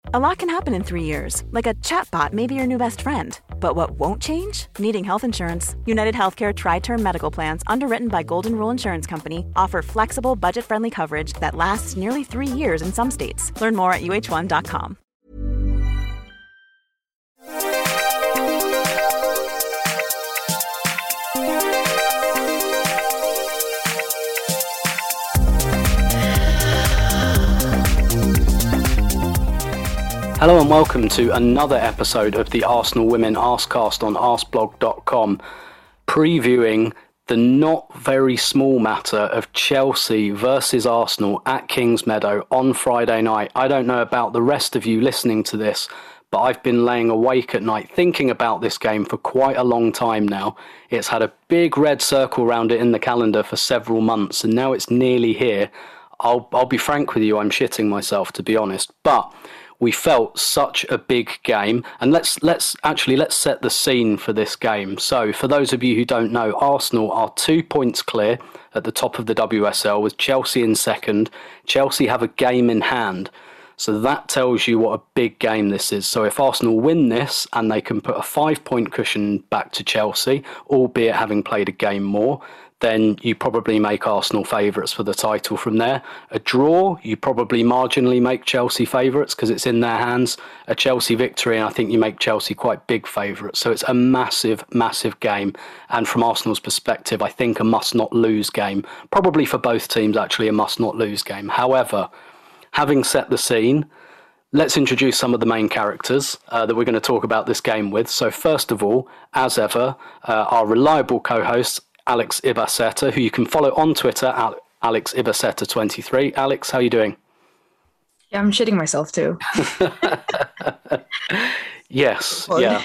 A lot can happen in 3 years, like a chatbot may be your new best friend. But what won't change? Needing health insurance. United Healthcare Tri-Term Medical Plans, underwritten by Golden Rule Insurance Company, offer flexible, budget-friendly coverage that lasts nearly 3 years in some states. Learn more at uh1.com. Hello and welcome to another episode of the Arsenal Women Arsecast on arsblog.com, previewing the not very small matter of Chelsea versus Arsenal at Kingsmeadow on Friday night. I don't know about the rest of you listening to this, but I've been laying awake at night thinking about this game for quite a long time now. It's had a big red circle around it in the calendar for several months, and now it's nearly here. I'll be frank with you, I'm shitting myself, to be honest, but we felt such a big game, and let's set the scene for this game. So, for those of you who don't know, Arsenal are 2 points clear at the top of the WSL with Chelsea in second. Chelsea have a game in hand, so that tells you what a big game this is. So, if Arsenal win this and they can put a 5-point cushion back to Chelsea, albeit having played a game more, then you probably make Arsenal favourites for the title from there. A draw, you probably marginally make Chelsea favourites because it's in their hands. A Chelsea victory, and I think you make Chelsea quite big favourites. So it's a massive, massive game. And from Arsenal's perspective, I think a must-not-lose game. Probably for both teams, actually, a must-not-lose game. However, having set the scene, let's introduce some of the main characters that we're going to talk about this game with. So first of all, as ever, our reliable co-host, Alex Ibaceta, who you can follow on Twitter at AlexIbaceta23. Alex, how are you doing? Yeah, I'm shitting myself too. Yes, yeah.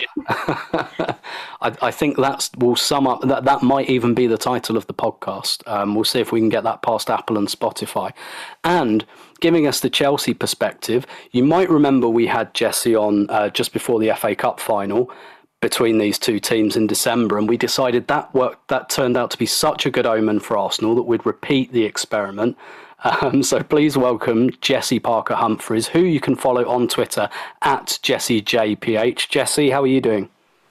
I think will sum up, that might even be the title of the podcast. We'll see if we can get that past Apple and Spotify. And giving us the Chelsea perspective, you might remember we had Jessie on just before the FA Cup final between these two teams in December, and we decided that turned out to be such a good omen for Arsenal that we'd repeat the experiment. So please welcome Jessie Parker Humphreys, who you can follow on Twitter at JessieJPH. Jessie, how are you doing?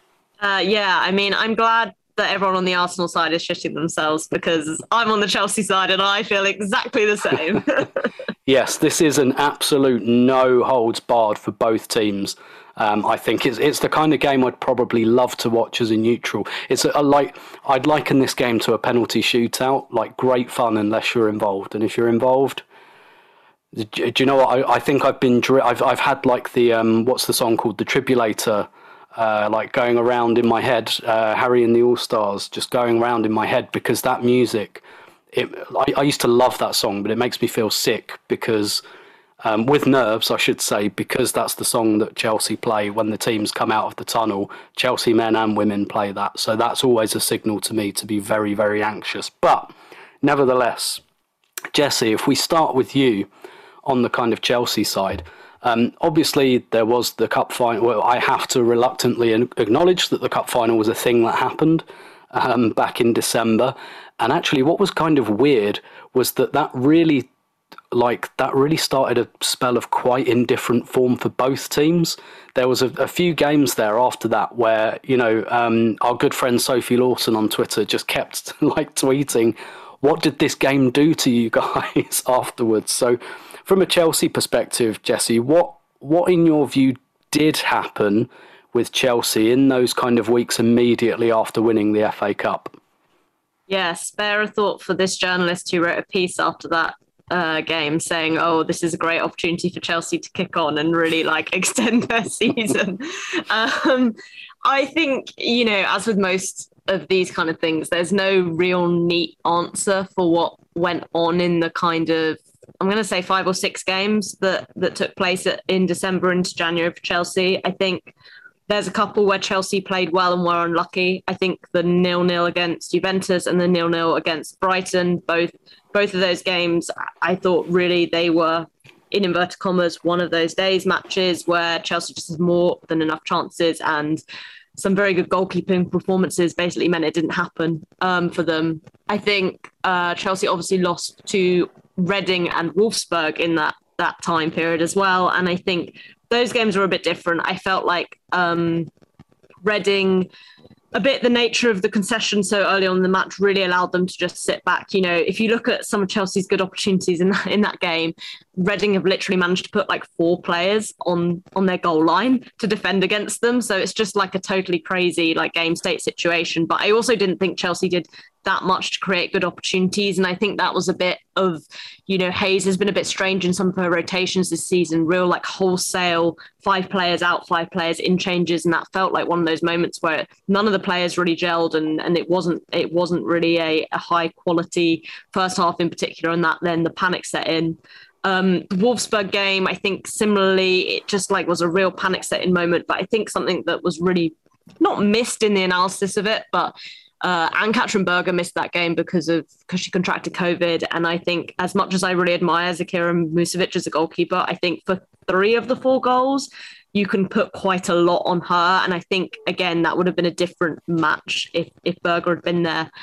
I'm glad that everyone on the Arsenal side is shitting themselves, because I'm on the Chelsea side and I feel exactly the same. Yes, this is an absolute no holds barred for both teams. I think it's the kind of game I'd probably love to watch as a neutral. I'd liken this game to a penalty shootout, like great fun unless you're involved. And if you're involved, do you know what? I think I've had like the what's the song called, the Tribulator, like going around in my head, Harry and the All Stars, just going around in my head, because that music. I used to love that song, but it makes me feel sick because. With nerves, I should say, because that's the song that Chelsea play when the teams come out of the tunnel. Chelsea men and women play that. So that's always a signal to me to be very, very anxious. But nevertheless, Jessie, if we start with you on the kind of Chelsea side, obviously there was the cup final. Well, I have to reluctantly acknowledge that the cup final was a thing that happened back in December. And actually what was kind of weird was that really started a spell of quite indifferent form for both teams. There was a few games there after that where, our good friend Sophie Lawson on Twitter just kept tweeting, what did this game do to you guys afterwards? So from a Chelsea perspective, Jessie, what in your view did happen with Chelsea in those kind of weeks immediately after winning the FA Cup? Yeah, spare a thought for this journalist who wrote a piece after that game saying, this is a great opportunity for Chelsea to kick on and really extend their season. I think, as with most of these kind of things, there's no real neat answer for what went on in the kind of, I'm going to say 5 or 6 games that took place in December into January for Chelsea. I think there's a couple where Chelsea played well and were unlucky. I think the 0-0 against Juventus and the 0-0 against Brighton, both of those games, I thought really they were, in inverted commas, one of those days matches where Chelsea just has more than enough chances, and some very good goalkeeping performances basically meant it didn't happen for them. I think Chelsea obviously lost to Reading and Wolfsburg in that time period as well. And I think those games were a bit different. I felt like Reading, a bit the nature of the concession so early on in the match really allowed them to just sit back. You know, if you look at some of Chelsea's good opportunities in that game, Reading have literally managed to put like 4 players on their goal line to defend against them. So it's just like a totally crazy like game state situation. But I also didn't think Chelsea did that much to create good opportunities. And I think that was a bit of, you know, Hayes has been a bit strange in some of her rotations this season, real like wholesale 5 players out, 5 players in changes. And that felt like one of those moments where none of the players really gelled and it wasn't really a high quality first half in particular. And that then the panic set in. The Wolfsburg game, I think similarly, it just like was a real panic setting moment. But I think something that was really not missed in the analysis of it, but Ann-Katrin Berger missed that game because she contracted COVID. And I think as much as I really admire Zakira Musovic as a goalkeeper, I think for 3 of the 4 goals, you can put quite a lot on her. And I think, again, that would have been a different match if Berger had been there.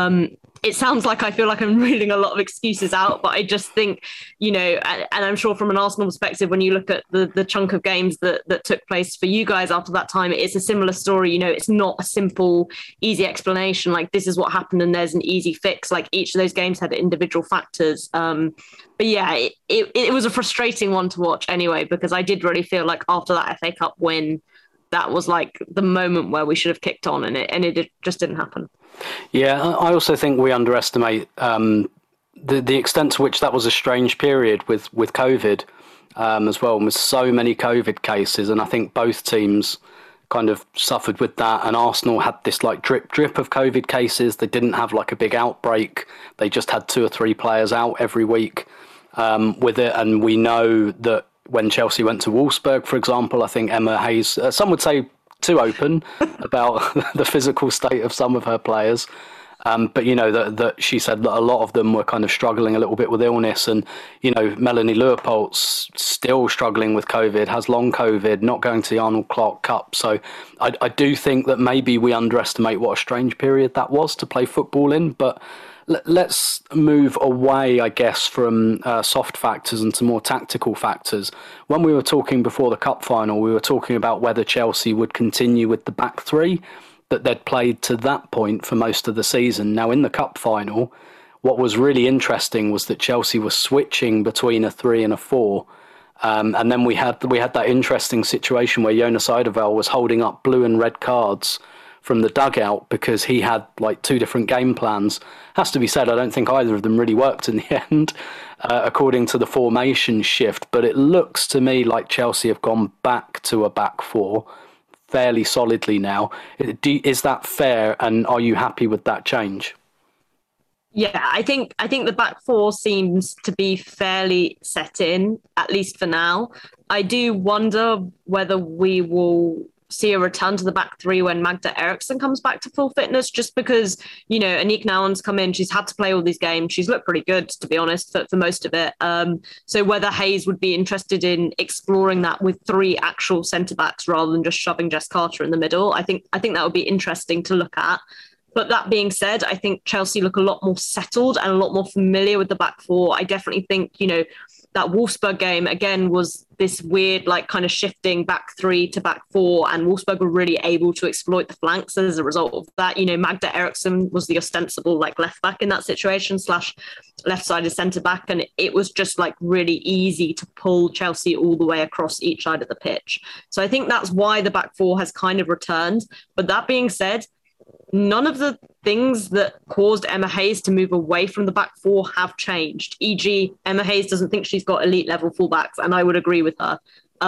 It sounds like I feel like I'm reading a lot of excuses out, but I just think, you know, and I'm sure from an Arsenal perspective, when you look at the chunk of games that took place for you guys after that time, it's a similar story. You know, it's not a simple, easy explanation. Like, this is what happened and there's an easy fix. Like, each of those games had individual factors. But yeah, it was a frustrating one to watch anyway, because I did really feel like after that FA Cup win, that was like the moment where we should have kicked on, and it just didn't happen. Yeah, I also think we underestimate the extent to which that was a strange period with COVID as well, and with so many COVID cases. And I think both teams kind of suffered with that. And Arsenal had this like drip of COVID cases. They didn't have like a big outbreak. They just had 2 or 3 players out every week with it. And we know that when Chelsea went to Wolfsburg, for example, I think Emma Hayes, some would say too open about the physical state of some of her players. But, you know, that she said that a lot of them were kind of struggling a little bit with illness. And, you know, Melanie Leopold's still struggling with COVID, has long COVID, not going to the Arnold Clark Cup. So I do think that maybe we underestimate what a strange period that was to play football in. But let's move away, I guess, from soft factors and to more tactical factors. When we were talking before the cup final, we were talking about whether Chelsea would continue with the back 3 that they'd played to that point for most of the season. Now, in the cup final, what was really interesting was that Chelsea was switching between a 3 and a 4. And then we had that interesting situation where Jonas Eidevall was holding up blue and red cards from the dugout because he had like 2 different game plans. Has to be said, I don't think either of them really worked in the end, according to the formation shift. But it looks to me like Chelsea have gone back to a back 4 fairly solidly now. Is that fair? And are you happy with that change? Yeah, I think the back 4 seems to be fairly set in, at least for now. I do wonder whether we will see a return to the back 3 when Magda Eriksson comes back to full fitness, just because, you know, Anique Nouwen's come in, she's had to play all these games, she's looked pretty good, to be honest, for most of it. So whether Hayes would be interested in exploring that with 3 actual centre-backs rather than just shoving Jess Carter in the middle, I think that would be interesting to look at. But that being said, I think Chelsea look a lot more settled and a lot more familiar with the back 4. I definitely think, you know, that Wolfsburg game, again, was this weird, like, kind of shifting back 3 to back 4, and Wolfsburg were really able to exploit the flanks as a result of that. You know, Magda Eriksson was the ostensible, like, left back in that situation / left-sided centre-back, and it was just, like, really easy to pull Chelsea all the way across each side of the pitch. So I think that's why the back 4 has kind of returned. But that being said, none of the things that caused Emma Hayes to move away from the back 4 have changed. E.g., Emma Hayes doesn't think she's got elite level fullbacks, and I would agree with her.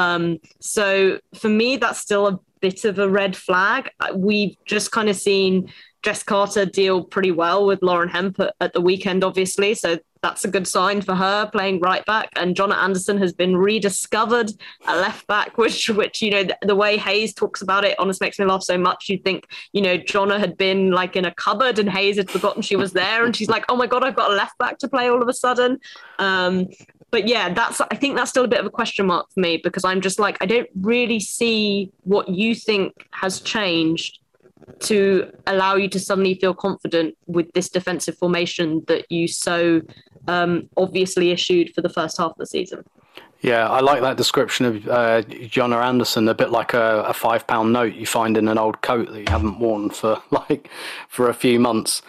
So for me, that's still a bit of a red flag. We've just kind of seen Jess Carter deal pretty well with Lauren Hemp at the weekend, obviously. So that's a good sign for her playing right back. And Jonna Anderson has been rediscovered at left back, which you know, the way Hayes talks about it honestly makes me laugh so much. You'd think, you know, Jonna had been like in a cupboard and Hayes had forgotten she was there. And she's like, oh my God, I've got a left back to play all of a sudden. But yeah, I think that's still a bit of a question mark for me, because I'm just like, I don't really see what you think has changed to allow you to suddenly feel confident with this defensive formation that you so obviously issued for the first half of the season. Yeah, I like that description of Jonna Anderson, a bit like a £5 note you find in an old coat that you haven't worn for for a few months.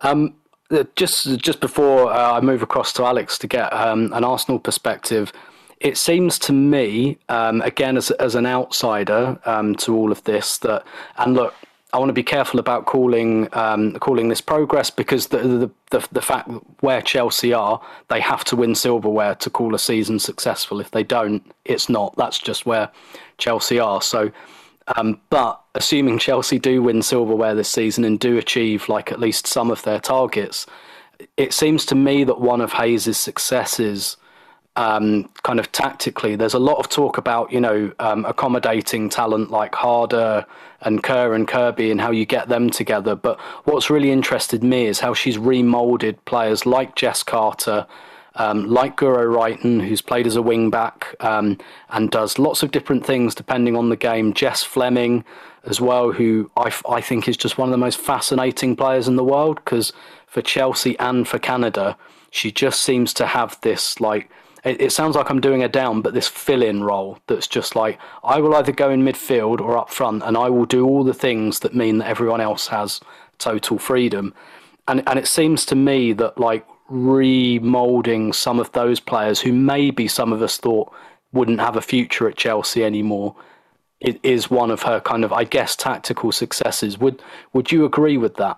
Just before I move across to Alex to get an Arsenal perspective, it seems to me, again as an outsider to all of this, that, and look, I want to be careful about calling this progress, because the fact where Chelsea are, they have to win silverware to call a season successful. If they don't, it's not. That's just where Chelsea are. So, but assuming Chelsea do win silverware this season and do achieve like at least some of their targets, it seems to me that one of Hayes' successes, kind of tactically, there's a lot of talk about, accommodating talent like Harder and Kerr and Kirby and how you get them together. But what's really interested me is how she's remoulded players like Jess Carter, like Guro Reiten, who's played as a wing back and does lots of different things depending on the game. Jess Fleming as well, who I think is just one of the most fascinating players in the world, because for Chelsea and for Canada, she just seems to have this, like, it sounds like I'm doing a down, but this fill-in role that's just like, I will either go in midfield or up front, and I will do all the things that mean that everyone else has total freedom. And it seems to me that, like, remoulding some of those players who maybe some of us thought wouldn't have a future at Chelsea anymore, it is one of her kind of, I guess, tactical successes. Would you agree with that?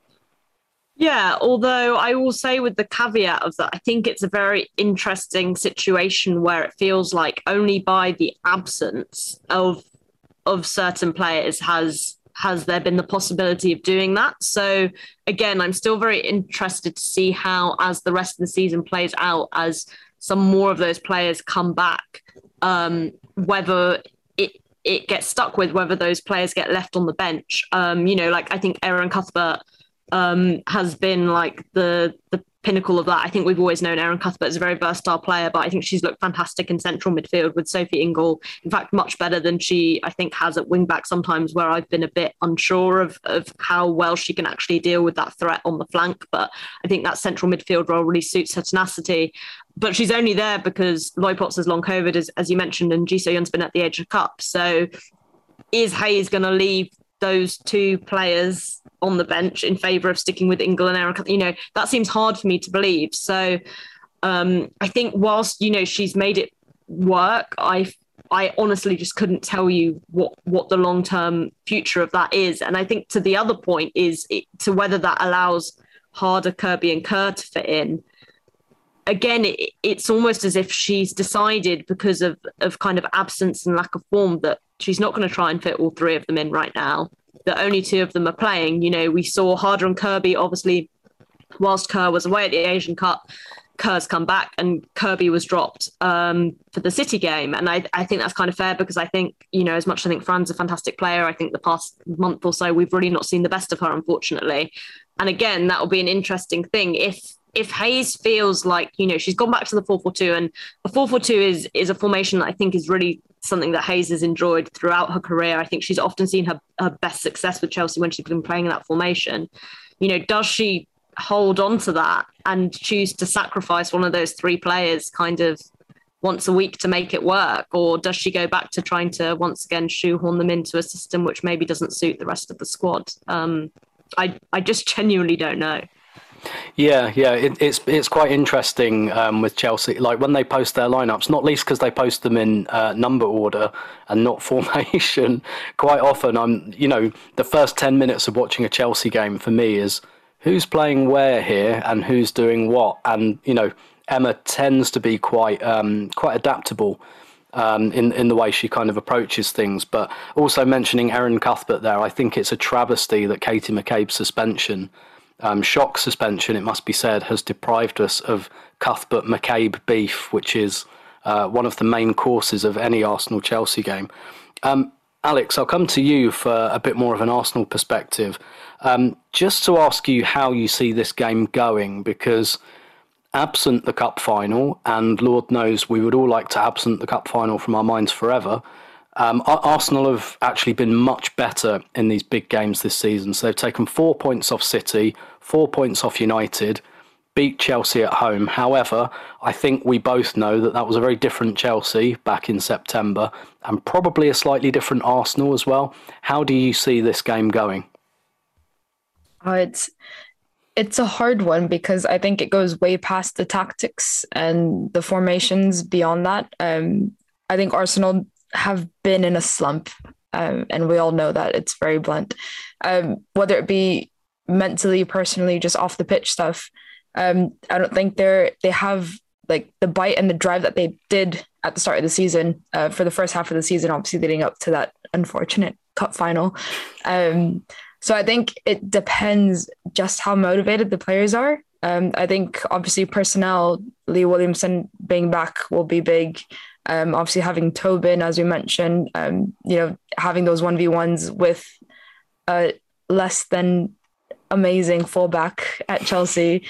Yeah, although I will say with the caveat of that, I think it's a very interesting situation where it feels like only by the absence of certain players has there been the possibility of doing that. So again, I'm still very interested to see how, as the rest of the season plays out, as some more of those players come back, whether it gets stuck with, whether those players get left on the bench. Like I think Erin Cuthbert has been like the pinnacle of that. I think we've always known Erin Cuthbert as a very versatile player, but I think she's looked fantastic in central midfield with Sophie Ingle. In fact, much better than she, I think, has at wing back sometimes, where I've been a bit unsure of how well she can actually deal with that threat on the flank. But I think that central midfield role really suits her tenacity. But she's only there because Loy Potts has long COVID, as you mentioned, and Ji So-yun's been at the Asian Cup. So is Hayes going to leave those two players on the bench in favour of sticking with Ingle and Erin? That seems hard for me to believe. So I think whilst, she's made it work, I honestly just couldn't tell you what the long-term future of that is. And I think to the other point is to whether that allows Harder, Kirby and Kerr to fit in. Again, it's almost as if she's decided, because of kind of absence and lack of form, that she's not going to try and fit all three of them in right now. That only two of them are playing. We saw Harder and Kirby, obviously, whilst Kerr was away at the Asian Cup, Kerr's come back and Kirby was dropped for the City game. And I think that's kind of fair, because I think, as much as I think Fran's a fantastic player, I think the past month or so, we've really not seen the best of her, unfortunately. And again, that will be an interesting thing. If Hayes feels like, she's gone back to the 4-4-2, and a 4-4-2 is a formation that I think is really something that Hayes has enjoyed throughout her career. I think she's often seen her best success with Chelsea when she's been playing in that formation. Does she hold on to that and choose to sacrifice one of those three players kind of once a week to make it work? Or does she go back to trying to once again shoehorn them into a system which maybe doesn't suit the rest of the squad? I just genuinely don't know. Yeah, it's quite interesting with Chelsea. Like when they post their lineups, not least because they post them in number order and not formation. Quite often, the first 10 minutes of watching a Chelsea game for me is who's playing where here and who's doing what. And Emma tends to be quite adaptable in the way she kind of approaches things. But also mentioning Erin Cuthbert there, I think it's a travesty that Katie McCabe's suspension. Shock suspension, it must be said, has deprived us of Cuthbert-McCabe beef, which is one of the main courses of any Arsenal-Chelsea game. Alex, I'll come to you for a bit more of an Arsenal perspective. Just to ask you how you see this game going, because absent the cup final, and Lord knows we would all like to absent the cup final from our minds forever, Arsenal have actually been much better in these big games this season. So they've taken 4 points off City, 4 points off United, beat Chelsea at home. However, I think we both know that was a very different Chelsea back in September, and probably a slightly different Arsenal as well. How do you see this game going? It's a hard one because I think it goes way past the tactics and the formations beyond that. I think Arsenal have been in a slump, and we all know that. It's very blunt. Whether it be mentally, personally, just off the pitch stuff, I don't think they have like the bite and the drive that they did at the start of the season, for the first half of the season, obviously leading up to that unfortunate cup final. So I think it depends just how motivated the players are. I think obviously personnel, Lee Williamson being back will be big. Obviously having Tobin, as we mentioned, having those 1v1s with less than amazing fullback at Chelsea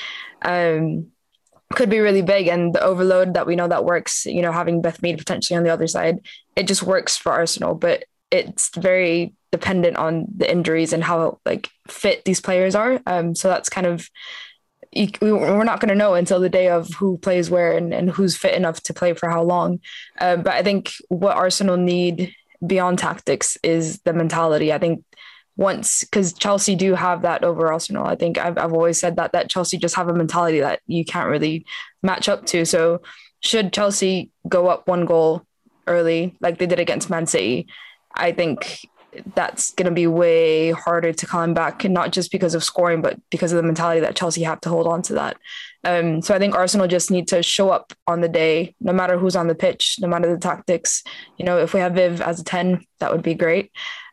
could be really big. And the overload that we know that works, having Beth Mead potentially on the other side, it just works for Arsenal, but it's very dependent on the injuries and how fit these players are. So that's kind of, we're not going to know until the day of who plays where and who's fit enough to play for how long. But I think what Arsenal need beyond tactics is the mentality. I think because Chelsea do have that over Arsenal. I think I've always said that Chelsea just have a mentality that you can't really match up to. So should Chelsea go up 1 goal early, like they did against Man City, I think that's going to be way harder to climb back, and not just because of scoring, but because of the mentality that Chelsea have to hold on to that. So I think Arsenal just need to show up on the day, no matter who's on the pitch, no matter the tactics. If we have Viv as a 10, that would be great.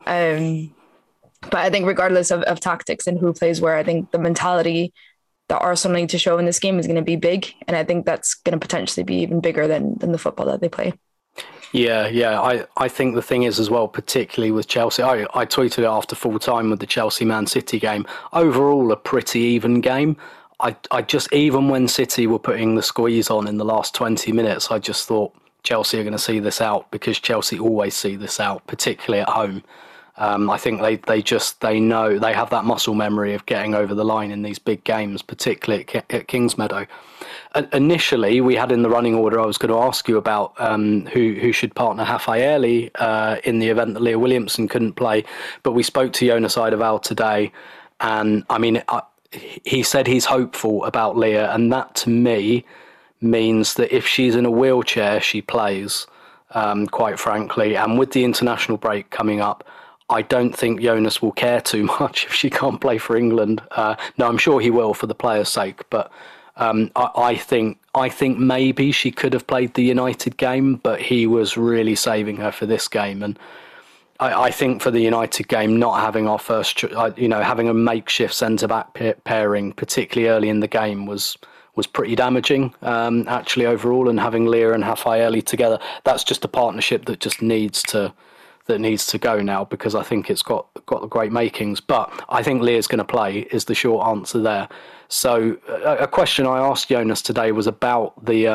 But I think regardless of tactics and who plays where, I think the mentality that Arsenal need to show in this game is going to be big. And I think that's going to potentially be even bigger than the football that they play. Yeah. I think the thing is as well, particularly with Chelsea, I tweeted it after full time with the Chelsea-Man City game. Overall, a pretty even game. I just, even when City were putting the squeeze on in the last 20 minutes, I just thought Chelsea are going to see this out, because Chelsea always see this out, particularly at home. I think they know, they have that muscle memory of getting over the line in these big games, particularly at Kingsmeadow. Initially, we had in the running order, I was going to ask you about who should partner Rafaeli in the event that Leah Williamson couldn't play, but we spoke to Jonas Eidevall today, and I mean, he said he's hopeful about Leah, and that to me means that if she's in a wheelchair, she plays, quite frankly. And with the international break coming up, I don't think Jonas will care too much if she can't play for England. No, I'm sure he will for the players' sake, but I think maybe she could have played the United game, but he was really saving her for this game. And I think for the United game, not having our first, having a makeshift centre-back pairing, particularly early in the game, was pretty damaging, actually, overall. And having Leah and Rafaeli together, that's just a partnership that just needs to go now, because I think it's got the great makings. But I think Leah's going to play is the short answer there. So a question I asked Jonas today was about the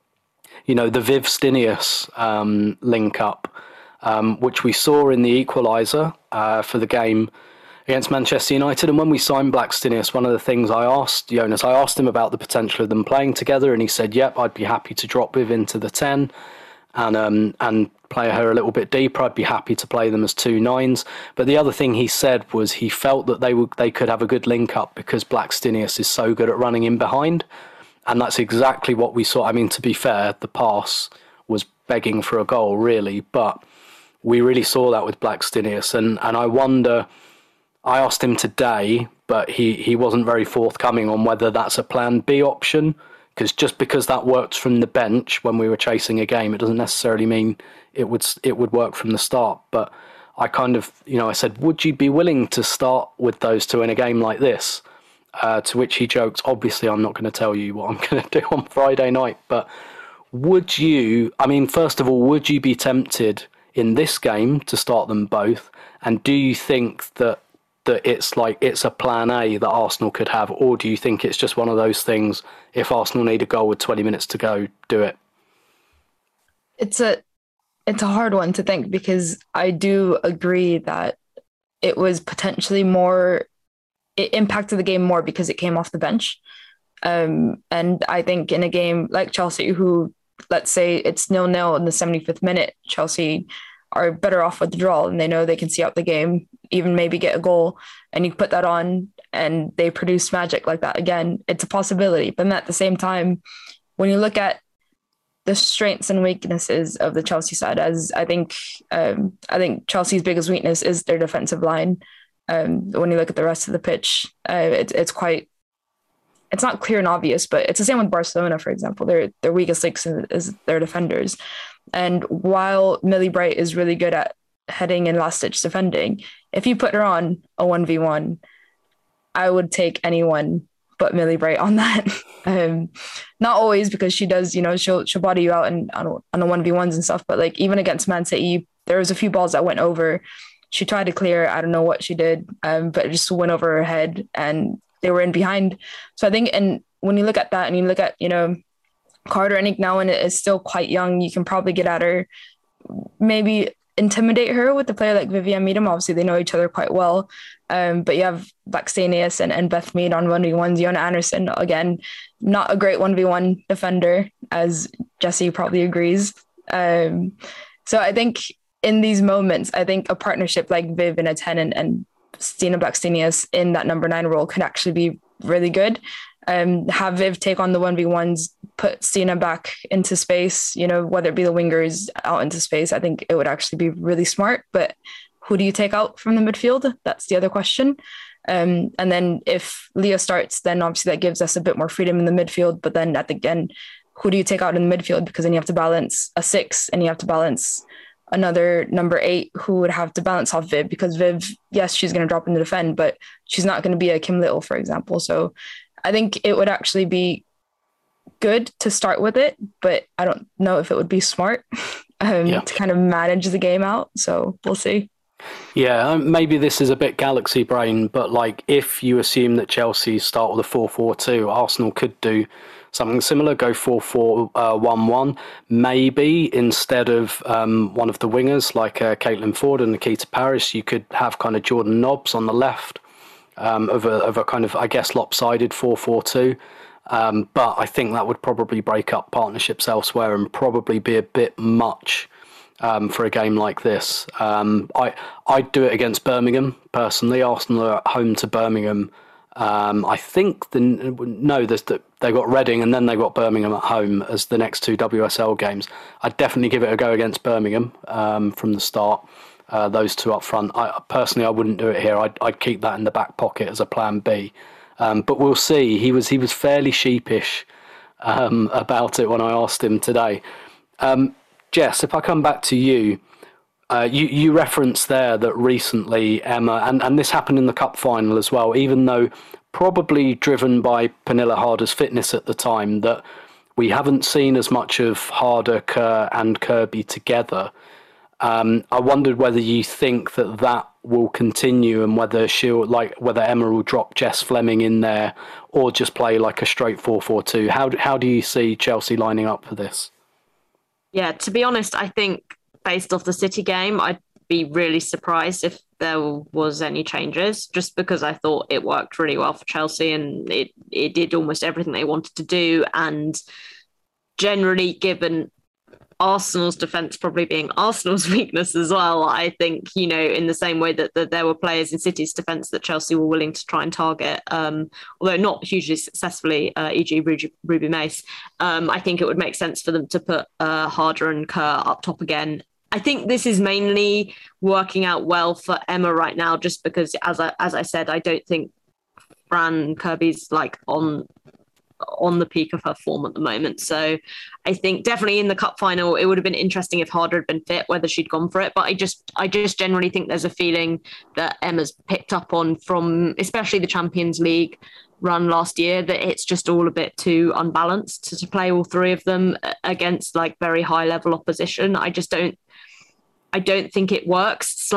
Viv Stinius link up, which we saw in the equaliser for the game against Manchester United. And when we signed Black Stinius, one of the things I asked Jonas, I asked him about the potential of them playing together, and he said, yep, I'd be happy to drop Viv into the 10 and play her a little bit deeper. I'd be happy to play them as 2 9s. But the other thing he said was he felt that they could have a good link up because Black Stinius is so good at running in behind. And that's exactly what we saw. I mean, to be fair, the pass was begging for a goal, really. But we really saw that with Black Stinius. And I wonder, I asked him today, but he wasn't very forthcoming on whether that's a plan B option. Because just because that worked from the bench when we were chasing a game, it doesn't necessarily mean it would work from the start. But I kind of, I said, would you be willing to start with those two in a game like this? To which he joked, obviously I'm not going to tell you what I'm going to do on Friday night. But would you, first of all, would you be tempted in this game to start them both? And do you think that it's a plan A that Arsenal could have, or do you think it's just one of those things, if Arsenal need a goal with 20 minutes to go, do it? It's a hard one to think, because I do agree that it was potentially more, it impacted the game more because it came off the bench. And I think in a game like Chelsea, who, let's say it's 0-0 in the 75th minute, Chelsea are better off with the draw and they know they can see out the game, even maybe get a goal, and you put that on and they produce magic like that again, it's a possibility. But at the same time, when you look at the strengths and weaknesses of the Chelsea side, as I think Chelsea's biggest weakness is their defensive line. When you look at the rest of the pitch, it's not clear and obvious, but it's the same with Barcelona, for example. Their weakest link is their defenders. And while Millie Bright is really good at heading and last-ditch defending, if you put her on a 1v1, I would take anyone but Millie Bright on that. Not always, because she does, she'll body you out on the 1v1s and stuff. But like even against Man City, there was a few balls that went over. She tried to clear. I don't know what she did, but it just went over her head and they were in behind. So I think, and when you look at that and you look at, Carter Enick now, and is still quite young, you can probably get at her, maybe intimidate her with a player like Vivian Miedem. Obviously, they know each other quite well. But you have Blackstenius and Beth Mead on 1v1s. Jonna Anderson, again, not a great 1v1 defender, as Jesse probably agrees. So I think in these moments, I think a partnership like Viv in a 10 and Stina Blackstenius in that number 9 role could actually be really good. Have Viv take on the 1v1s, put Stina back into space, whether it be the wingers out into space. I think it would actually be really smart. But who do you take out from the midfield? That's the other question. And then if Leah starts, then obviously that gives us a bit more freedom in the midfield. But then at the end, who do you take out in the midfield? Because then you have to balance a 6 and you have to balance another number 8 who would have to balance off Viv, because Viv, yes, she's going to drop in the defend, but she's not going to be a Kim Little, for example. So I think it would actually be good to start with it, but I don't know if it would be smart to kind of manage the game out. So we'll see. Yeah, maybe this is a bit galaxy brain, but like if you assume that Chelsea start with a 4-4-2, Arsenal could do something similar, go 4-4-1-1, maybe instead of one of the wingers like Caitlin Ford and Nikita Parris, you could have kind of Jordan Nobbs on the left of a kind of, I guess, lopsided 4-4-2. But I think that would probably break up partnerships elsewhere and probably be a bit much for a game like this. I'd do it against Birmingham, personally. Arsenal are at home to Birmingham. I think they got Reading and then they got Birmingham at home as the next 2 WSL games. I'd definitely give it a go against Birmingham from the start. Those 2 up front. I wouldn't do it here. I'd keep that in the back pocket as a plan B. But we'll see. He was fairly sheepish about it when I asked him today. Jess, if I come back to you, you referenced there that recently Emma, and this happened in the cup final as well, even though probably driven by Pernille Harder's fitness at the time, that we haven't seen as much of Harder, Kerr and Kirby together. I wondered whether you think that will continue and whether Emma will drop Jess Fleming in there or just play like a straight 4-4-2. How do you see Chelsea lining up for this? Yeah, to be honest, I think based off the City game, I'd be really surprised if there was any changes, just because I thought it worked really well for Chelsea and it did almost everything they wanted to do. And generally, given Arsenal's defence probably being Arsenal's weakness as well, I think, in the same way that there were players in City's defence that Chelsea were willing to try and target, although not hugely successfully, e.g. Ruby Mace, I think it would make sense for them to put Harder and Kerr up top again. I think this is mainly working out well for Emma right now, just because, as I said, I don't think Fran Kirby's on the peak of her form at the moment. So I think definitely in the cup final, it would have been interesting if Harder had been fit, whether she'd gone for it. But I just generally think there's a feeling that Emma's picked up on from, especially the Champions League run last year, that it's just all a bit too unbalanced to play all 3 of them against like very high level opposition. I don't think it works.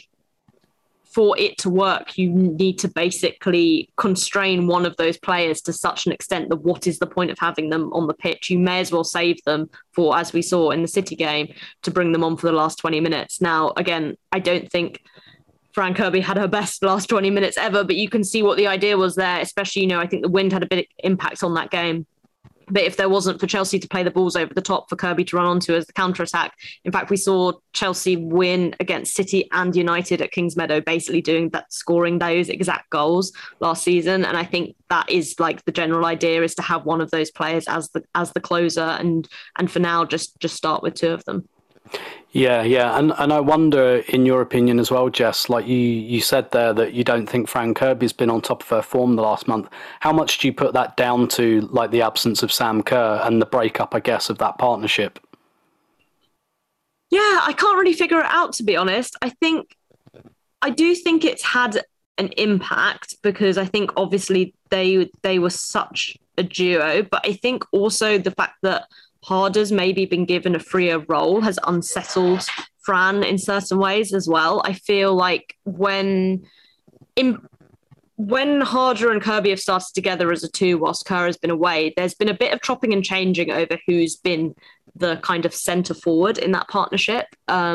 For it to work, you need to basically constrain one of those players to such an extent that what is the point of having them on the pitch? You may as well save them for, as we saw in the City game, to bring them on for the last 20 minutes. Now, again, I don't think Fran Kirby had her best last 20 minutes ever, but you can see what the idea was there, especially, I think the wind had a big impact on that game. But if there wasn't for Chelsea to play the balls over the top for Kirby to run onto as the counter-attack, in fact, we saw Chelsea win against City and United at Kingsmeadow, basically doing that, scoring those exact goals last season. And I think that is like the general idea, is to have one of those players as the closer, and for now, just start with two of them. Yeah. And I wonder, in your opinion as well, Jess, like you said there that you don't think Fran Kirby's been on top of her form the last month. How much do you put that down to, like, the absence of Sam Kerr and the breakup, I guess, of that partnership? Yeah, I can't really figure it out, to be honest. I do think it's had an impact, because I think obviously they were such a duo, but I think also the fact that Harder's maybe been given a freer role has unsettled Fran in certain ways as well. I feel like when Harder and Kirby have started together as a two whilst Kerr has been away, there's been a bit of chopping and changing over who's been the kind of centre forward in that partnership.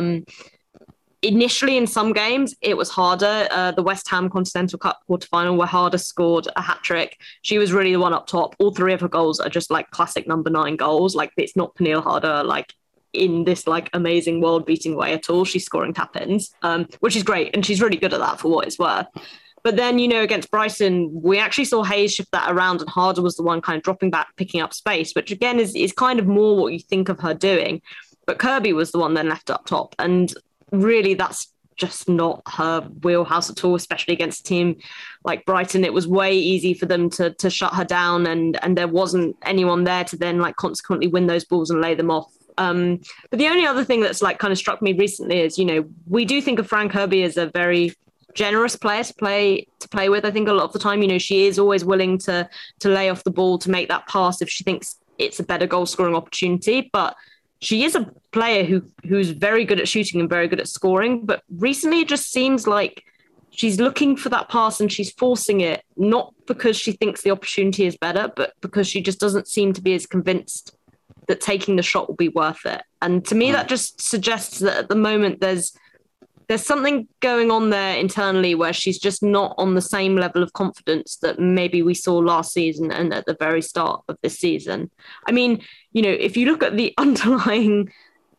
Initially, in some games, it was Harder. The West Ham Continental Cup quarterfinal, where Harder scored a hat-trick. She was really the one up top. All three of her goals are just like classic number 9 goals. Like, it's not Pernille Harder, like, in this like amazing world-beating way at all. She's scoring tap-ins, which is great. And she's really good at that for what it's worth. But then, against Brighton, we actually saw Hayes shift that around, and Harder was the one kind of dropping back, picking up space, which again is kind of more what you think of her doing. But Kirby was the one then left up top. And really, that's just not her wheelhouse at all, especially against a team like Brighton. It was way easy for them to shut her down, and there wasn't anyone there to then like consequently win those balls and lay them off. But the only other thing that's like kind of struck me recently is, we do think of Fran Kirby as a very generous player to play with. I think a lot of the time, she is always willing to lay off the ball, to make that pass if she thinks it's a better goal scoring opportunity. But she is a player who's very good at shooting and very good at scoring. But recently it just seems like she's looking for that pass and she's forcing it, not because she thinks the opportunity is better, but because she just doesn't seem to be as convinced that taking the shot will be worth it. And to me, that just suggests that at the moment there's something going on there internally where she's just not on the same level of confidence that maybe we saw last season and at the very start of this season. I mean, if you look at the underlying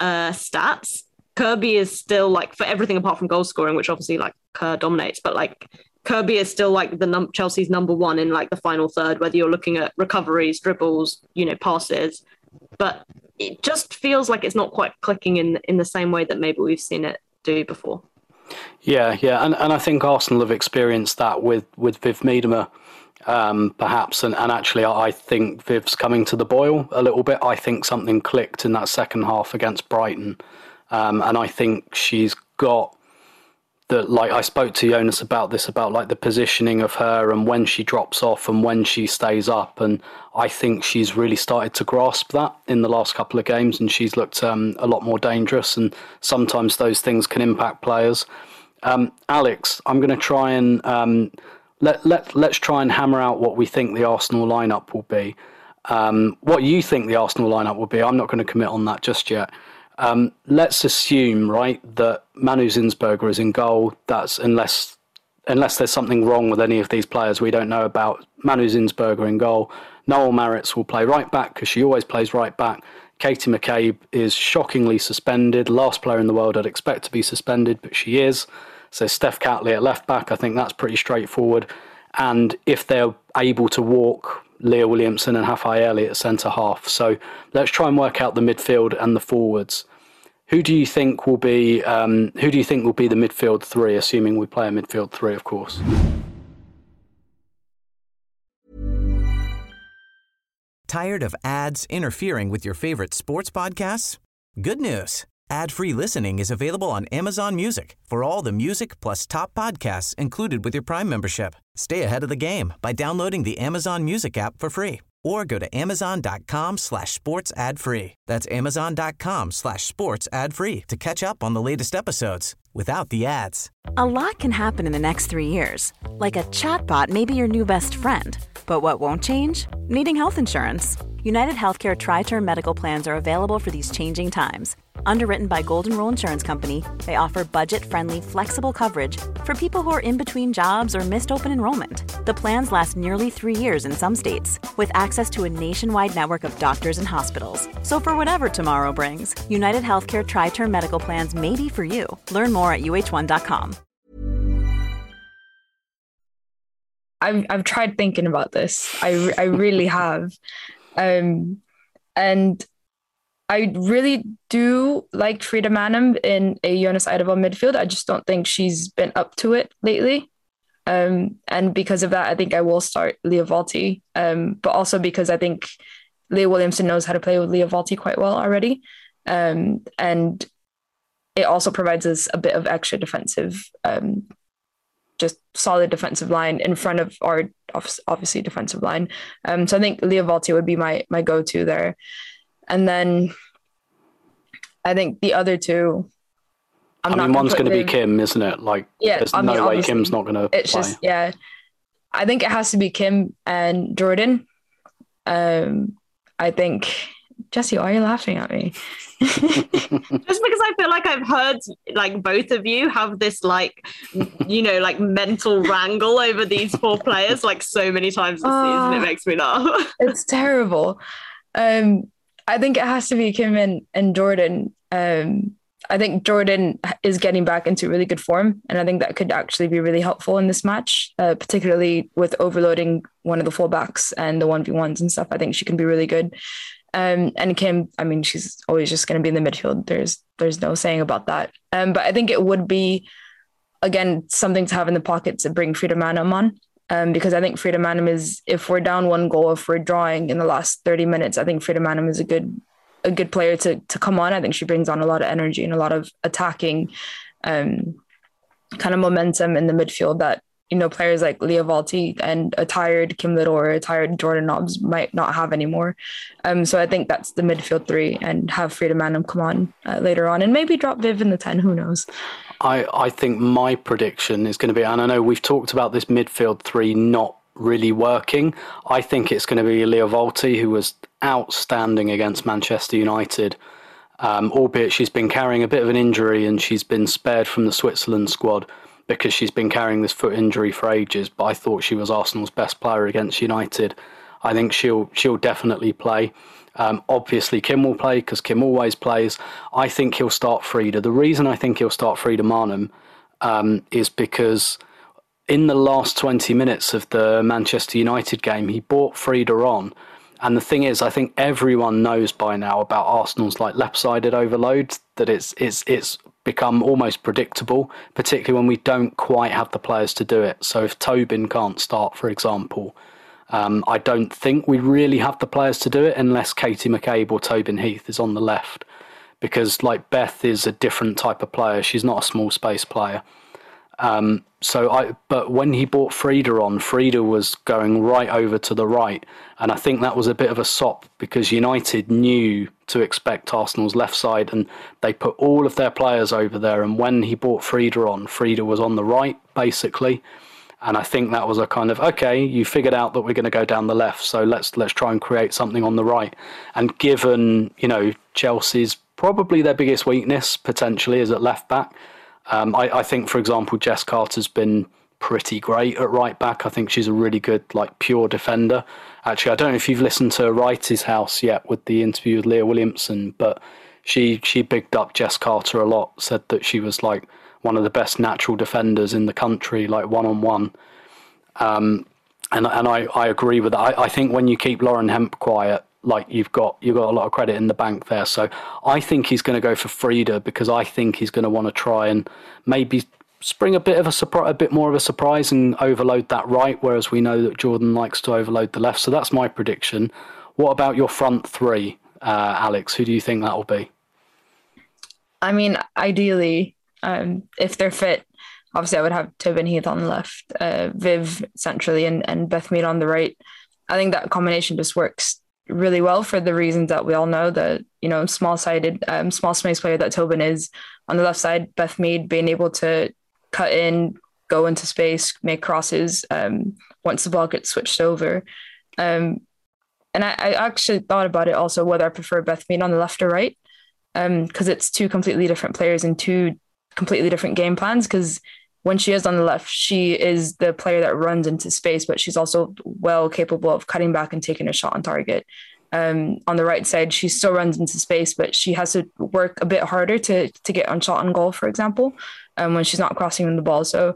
stats, Kirby is still like, for everything apart from goal scoring, which obviously like Kerr dominates, but like Kirby is still like Chelsea's number 1 in like the final third, whether you're looking at recoveries, dribbles, passes. But it just feels like it's not quite clicking in the same way that maybe we've seen it do before. Yeah. And I think Arsenal have experienced that with Viv Miedema, perhaps. And actually, I think Viv's coming to the boil a little bit. I think something clicked in that second half against Brighton. And I think she's got like I spoke to Jonas about this, about like the positioning of her and when she drops off and when she stays up. And I think she's really started to grasp that in the last couple of games, and she's looked a lot more dangerous, and sometimes those things can impact players. Alex, I'm going to try and let's try and hammer out what we think the Arsenal lineup will be. What you think the Arsenal lineup will be, I'm not going to commit on that just yet. Let's assume, right, that Manu Zinsberger is in goal. That's unless there's something wrong with any of these players we don't know about. Manu Zinsberger in goal. Noel Maritz will play right back because she always plays right back. Katie McCabe is shockingly suspended. Last player in the world I'd expect to be suspended, but she is. So Steph Catley at left back, I think that's pretty straightforward. And if they're able to walk, Leah Williamson and Hafai Elliott at centre half. So let's try and work out the midfield and the forwards. Who do you think will be the midfield 3, assuming we play a midfield 3, of course? Tired of ads interfering with your favorite sports podcasts? Good news. Ad-free listening is available on Amazon Music for all the music plus top podcasts included with your Prime membership. Stay ahead of the game by downloading the Amazon Music app for free, or go to amazon.com/sports ad free. That's amazon.com/sports ad free to catch up on the latest episodes without the ads. A lot can happen in the next 3 years. Like a chatbot may be your new best friend. But what won't change? Needing health insurance. United Healthcare Tri-Term Medical Plans are available for these changing times. Underwritten by Golden Rule Insurance Company, they offer budget-friendly, flexible coverage for people who are in between jobs or missed open enrollment. The plans last nearly 3 years in some states, with access to a nationwide network of doctors and hospitals. So for whatever tomorrow brings, United Healthcare Tri-Term Medical Plans may be for you. Learn more at uh1.com. I've tried thinking about this. I really have. And I really do like Frida Maanum in a Jonas Eidevall midfield. I just don't think she's been up to it lately. And because of that, I think I will start Lia Wälti. But also because I think Leah Williamson knows how to play with Lia Wälti quite well already. And it also provides us a bit of extra defensive, just solid defensive line in front of our obviously defensive line. So I think Lia Wälti would be my go-to there. And then I think the other two, one's going to be Kim, isn't it? There's no way Kim's not going to play. Just, I think it has to be Kim and Jordan. I think, Jessie, why are you laughing at me? Just because I feel like I've heard both of you have this mental wrangle over these four players so many times this season. It makes me laugh. It's terrible. I think it has to be Kim and Jordan. I think Jordan is getting back into really good form, and I think that could actually be really helpful in this match, particularly with overloading one of the fullbacks and the 1v1s and stuff. I think she can be really good. And Kim, she's always just going to be in the midfield. There's no saying about that. But I think it would be, again, something to have in the pocket to bring Frida Maanum on. Because I think Frida Maanum is, if we're down 1 goal, if we're drawing in the last 30 minutes, I think Frida Maanum is a good player to come on. I think she brings on a lot of energy and a lot of attacking kind of momentum in the midfield that, players like Lia Wälti and a tired Kim Little or a tired Jordan Nobbs might not have anymore. So I think that's the midfield three, and have Frida Maanum come on later on and maybe drop Viv in the 10, who knows? I think my prediction is going to be, and I know we've talked about this midfield three not really working. I think it's going to be Lia Wälti, who was outstanding against Manchester United, albeit she's been carrying a bit of an injury and she's been spared from the Switzerland squad because she's been carrying this foot injury for ages. But I thought she was Arsenal's best player against United. I think she'll definitely play. Obviously, Kim will play because Kim always plays. I think he'll start Frida. The reason I think he'll start Frida Maanum is because in the last 20 minutes of the Manchester United game, he brought Frida on. And the thing is, I think everyone knows by now about Arsenal's left-sided overload, that it's become almost predictable, particularly when we don't quite have the players to do it. So if Tobin can't start, for example, I don't think we really have the players to do it unless Katie McCabe or Tobin Heath is on the left, because Beth is a different type of player. She's not a small space player. But when he brought Frida on, Frida was going right over to the right. And I think that was a bit of a sop because United knew to expect Arsenal's left side and they put all of their players over there. And when he brought Frida on, Frida was on the right, basically. And I think that was a kind of, okay, you figured out that we're going to go down the left, so let's try and create something on the right. And given, Chelsea's probably their biggest weakness, potentially, is at left back. I think, for example, Jess Carter's been pretty great at right back. I think she's a really good, pure defender. Actually, I don't know if you've listened to Wrighty's House yet with the interview with Leah Williamson, but she bigged up Jess Carter a lot, said that she was one of the best natural defenders in the country, one-on-one. And I agree with that. I think when you keep Lauren Hemp quiet, you've got a lot of credit in the bank there. So I think he's going to go for Frida because I think he's going to want to try and maybe spring a bit more of a surprise and overload that right, whereas we know that Jordan likes to overload the left. So that's my prediction. What about your front three, Alex? Who do you think that will be? Ideally, if they're fit, obviously I would have Tobin Heath on the left, Viv centrally, and Beth Mead on the right. I think that combination just works really well for the reasons that we all know. The small space player that Tobin is on the left side, Beth Mead being able to cut in, go into space, make crosses once the ball gets switched over. And I actually thought about it also, whether I prefer Beth Mead on the left or right, because it's two completely different players and two completely different game plans. Because when she is on the left, she is the player that runs into space, but she's also well capable of cutting back and taking a shot on target. On the right side, she still runs into space, but she has to work a bit harder to get on shot on goal, for example, when she's not crossing the ball. So,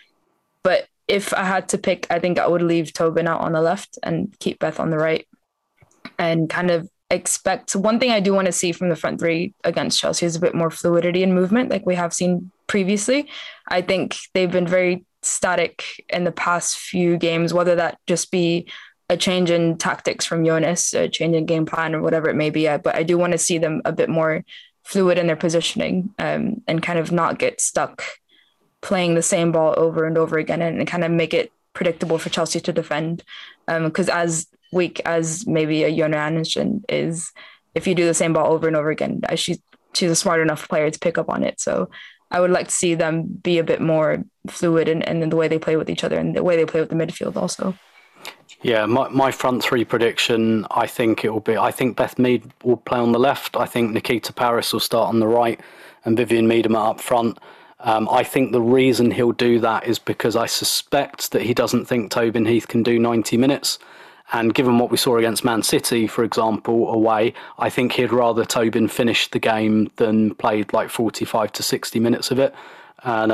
but if I had to pick, I think I would leave Tobin out on the left and keep Beth on the right, and kind of expect one thing I do want to see from the front three against Chelsea is a bit more fluidity and movement, like we have seen previously. I think they've been very static in the past few games, whether that just be a change in tactics from Jonas, a change in game plan, or whatever it may be. But I do want to see them a bit more fluid in their positioning, and kind of not get stuck playing the same ball over and over again, and kind of make it predictable for Chelsea to defend. Because as weak as maybe a Jonna Andersson is, if you do the same ball over and over again, she's a smart enough player to pick up on it. So I would like to see them be a bit more fluid in the way they play with each other and the way they play with the midfield also. Yeah, my front three prediction, I think Beth Mead will play on the left. I think Nikita Parris will start on the right and Vivian Miedema up front. I think the reason he'll do that is because I suspect that he doesn't think Tobin Heath can do 90 minutes. And given what we saw against Man City, for example, away, I think he'd rather Tobin finish the game than played like 45 to 60 minutes of it. And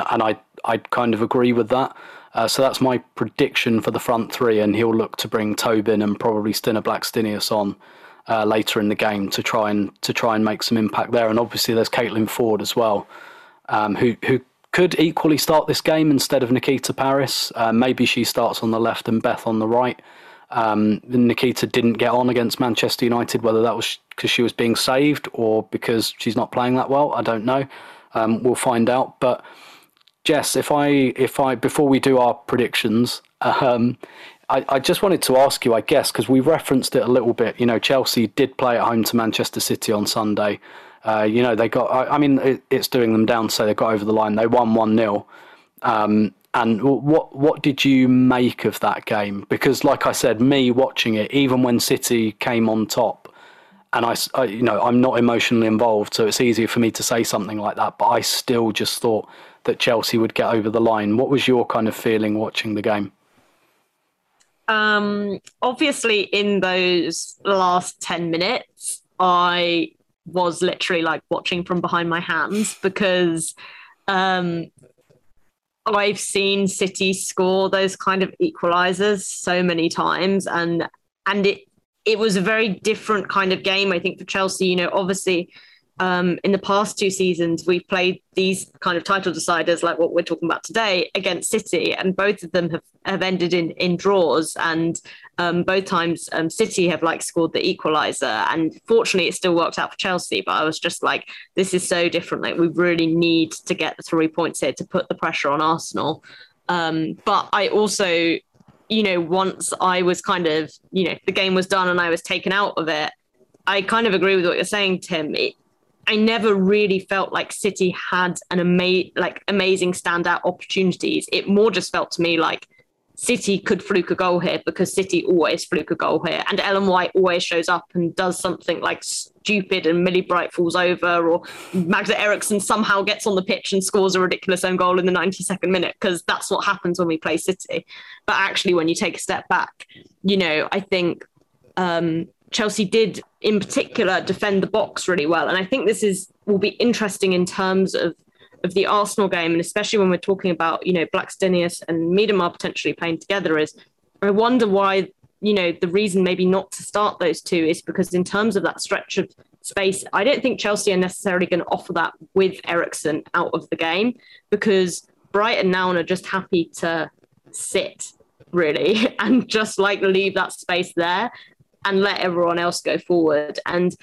I kind of agree with that. So that's my prediction for the front three, and he'll look to bring Tobin and probably Stina Blackstenius on later in the game to try and make some impact there. And obviously there's Caitlin Ford as well, who could equally start this game instead of Nikita Parris. Maybe she starts on the left and Beth on the right. Nikita didn't get on against Manchester United, whether that was because she was being saved or because she's not playing that well, I don't know. We'll find out. But Jess, if I before we do our predictions, I just wanted to ask you, I guess, because we referenced it a little bit. You know, Chelsea did play at home to Manchester City on Sunday. They got. I mean, it's doing them down, so they got over the line. They won 1-0. And what did you make of that game? Because, like I said, me watching it, even when City came on top, and I'm not emotionally involved, so it's easier for me to say something like that. But I still just thought that Chelsea would get over the line. What was your kind of feeling watching the game? Obviously, in those last 10 minutes, I was literally like watching from behind my hands because I've seen City score those kind of equalizers so many times, and it was a very different kind of game, I think, for Chelsea. You know, obviously, in the past 2 seasons, we've played these kind of title deciders like what we're talking about today against City, and both of them have ended in draws, and both times City have like scored the equaliser, and fortunately it still worked out for Chelsea. But I was just like, this is so different. Like, we really need to get the 3 points here to put the pressure on Arsenal. But I also, once I was kind of, the game was done and I was taken out of it, I kind of agree with what you're saying, Tim. I never really felt like City had an amazing standout opportunities. It more just felt to me like City could fluke a goal here because City always fluke a goal here. And Ellen White always shows up and does something like stupid and Millie Bright falls over, or Magda Eriksson somehow gets on the pitch and scores a ridiculous own goal in the 92nd minute, because that's what happens when we play City. But actually, when you take a step back, I think Chelsea did, in particular, defend the box really well. And I think this will be interesting in terms of the Arsenal game, and especially when we're talking about, Blackstenius and Miedema potentially playing together, is I wonder why, the reason maybe not to start those two is because in terms of that stretch of space, I don't think Chelsea are necessarily going to offer that with Eriksson out of the game, because Brighton now are just happy to sit, really, and just leave that space there and let everyone else go forward. And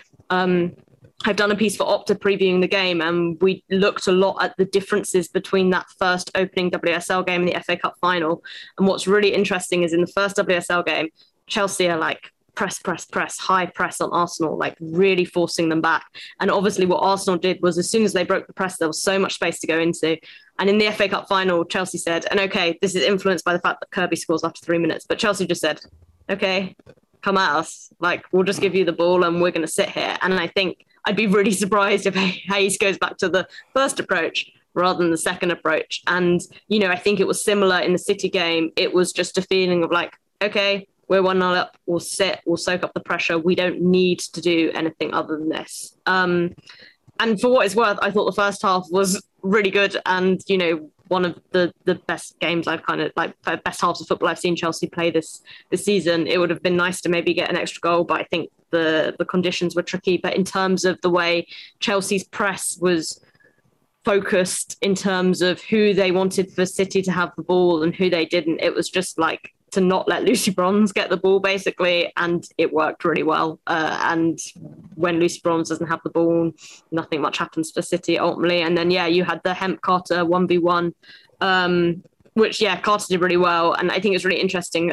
I've done a piece for Opta previewing the game, and we looked a lot at the differences between that first opening WSL game and the FA Cup final. And what's really interesting is in the first WSL game, Chelsea are press, high press on Arsenal, really forcing them back. And obviously what Arsenal did was, as soon as they broke the press, there was so much space to go into. And in the FA Cup final, Chelsea said, and okay, this is influenced by the fact that Kirby scores after 3 minutes, but Chelsea just said, okay, come at us. Like, we'll just give you the ball and we're going to sit here. And I think I'd be really surprised if Hayes goes back to the first approach rather than the second approach. And, I think it was similar in the City game. It was just a feeling of like, okay, we're 1-0 up, we'll sit, we'll soak up the pressure. We don't need to do anything other than this. And for what it's worth, I thought the first half was really good. And, one of the best games I've best halves of football I've seen Chelsea play this season. It would have been nice to maybe get an extra goal, but I think the conditions were tricky. But in terms of the way Chelsea's press was focused in terms of who they wanted for City to have the ball and who they didn't, it was just like to not let Lucy Bronze get the ball, basically, and it worked really well. And when Lucy Bronze doesn't have the ball, nothing much happens for City ultimately. And then, you had the Hemp-Carter 1v1, which, Carter did really well. And I think it's really interesting.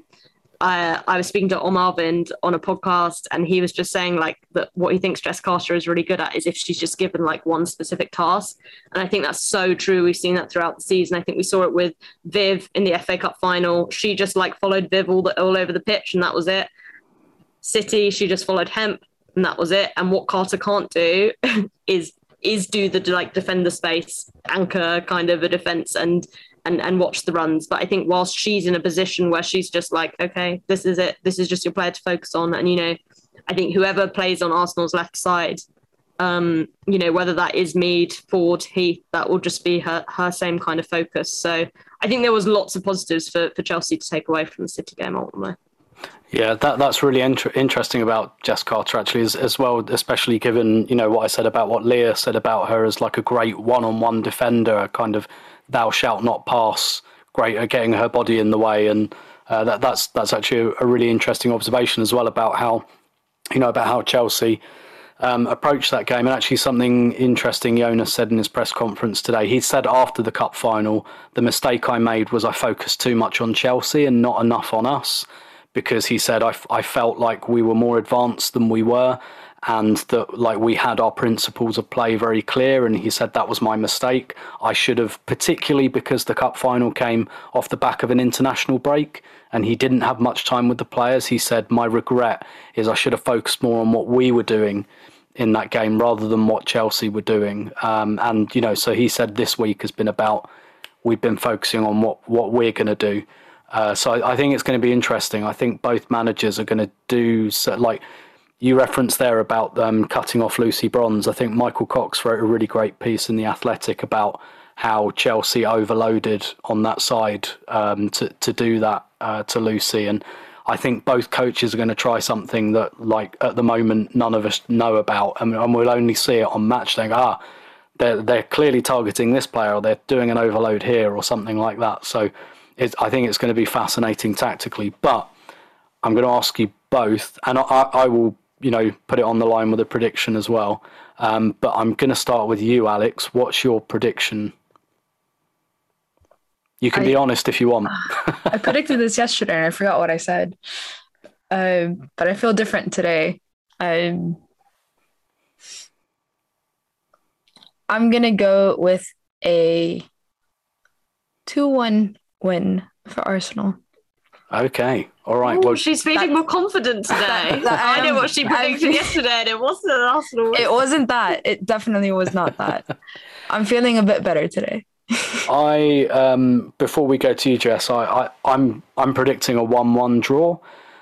I was speaking to Arvind on a podcast, and he was just saying like that what he thinks Jess Carter is really good at is if she's just given like one specific task. And I think that's so true. We've seen that throughout the season. I think we saw it with Viv in the FA Cup final. She just like followed Viv all over the pitch, and that was it. City, she just followed Hemp, and that was it. And what Carter can't do is do the like defend the space, anchor kind of a defense and watch the runs. But I think whilst she's in a position where she's just like, okay, this is it. This is just your player to focus on. And, I think whoever plays on Arsenal's left side, whether that is Mead, Ford, Heath, that will just be her same kind of focus. So I think there was lots of positives for Chelsea to take away from the City game ultimately. Yeah, that's really interesting about Jess Carter actually as well, especially given, what I said about what Leah said about her as like a great one-on-one defender, a kind of thou shalt not pass, great at getting her body in the way. And that's actually a really interesting observation as well about how Chelsea approached that game. And actually something interesting Jonas said in his press conference today. He said after the cup final, the mistake I made was I focused too much on Chelsea and not enough on us, because he said I felt like we were more advanced than we were, and that like we had our principles of play very clear. And he said that was my mistake. I should have, particularly because the cup final came off the back of an international break and he didn't have much time with the players. He said, my regret is I should have focused more on what we were doing in that game rather than what Chelsea were doing. So he said this week has been about, we've been focusing on what we're going to do. So I think it's going to be interesting. I think both managers are going to do like you referenced there about cutting off Lucy Bronze. I think Michael Cox wrote a really great piece in The Athletic about how Chelsea overloaded on that side to do that to Lucy. And I think both coaches are going to try something that, like, at the moment, none of us know about. And we'll only see it on match day. They're clearly targeting this player, or they're doing an overload here or something like that. So I think it's going to be fascinating tactically. But I'm going to ask you both, and I will put it on the line with a prediction as well. But I'm going to start with you, Alex. What's your prediction? You can be honest if you want. I predicted this yesterday and I forgot what I said. But I feel different today. I'm going to go with a 2-1 win for Arsenal. Okay. All right. Ooh, well, she's feeling more confident today. I know what she predicted yesterday, and it wasn't an Arsenal win. It wasn't that. It definitely was not that. I'm feeling a bit better today. Before we go to you, Jess, I'm predicting a 1-1 draw.